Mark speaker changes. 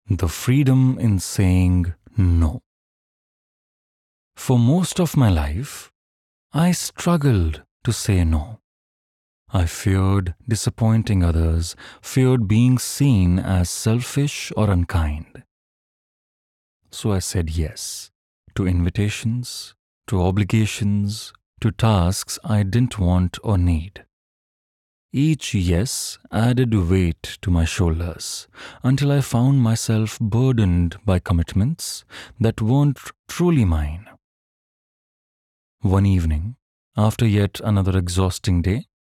Speaker 1: The freedom in saying no. For most of my life, I struggled to say no. I feared disappointing others, feared being seen as selfish or unkind. So I said yes to invitations, to obligations, to tasks I didn't want or need. Each yes added weight to my shoulders until I found myself burdened by commitments that weren't truly mine. One evening, after yet another exhausting day,